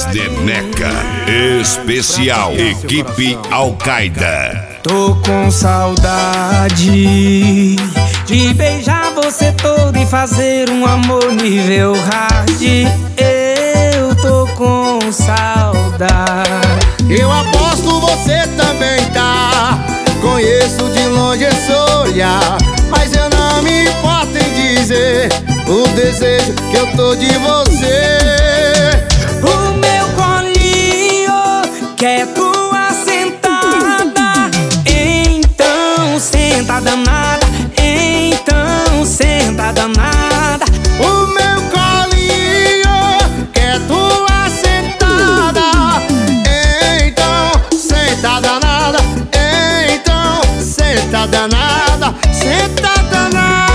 de Neca especial, equipe Al-Qaeda. Tô com saudade de beijar você todo e fazer um amor nível hard. Eu tô com saudade. Eu aposto você também tá. Conheço de longe esse olhar, mas eu não me importo em dizer o desejo que eu tô de você. O meu colinho quer tua sentada, então senta danada, então senta danada. O meu colinho quer tua sentada, então senta danada, então senta danada, senta danada.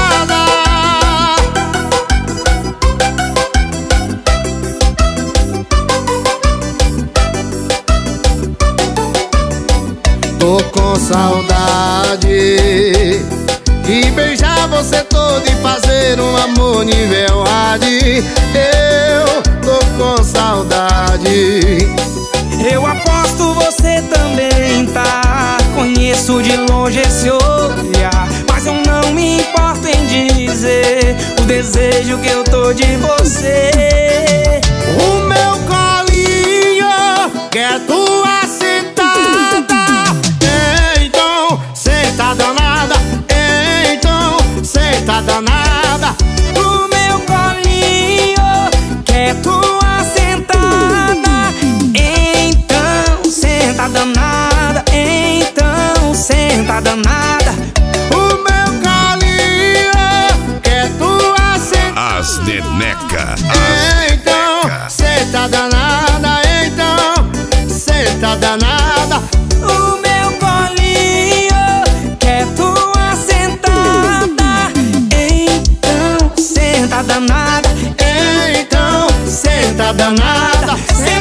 Tô com saudade de beijar você todo e fazer um amor nível hard. Eu tô com saudade. Eu aposto você também tá. Conheço de longe esse olhar, mas eu não me importo em dizer o desejo que eu tô de você. O meu colinho quer tua sentada, então senta danada, então senta danada. O meu colinho quer tua sentada, então senta danada, então senta danada. O meu colinho quer tua sentada, As de Neca. então senta danada, então senta danada. O meu colinho quer tua sentada, então senta danada, Então senta danada.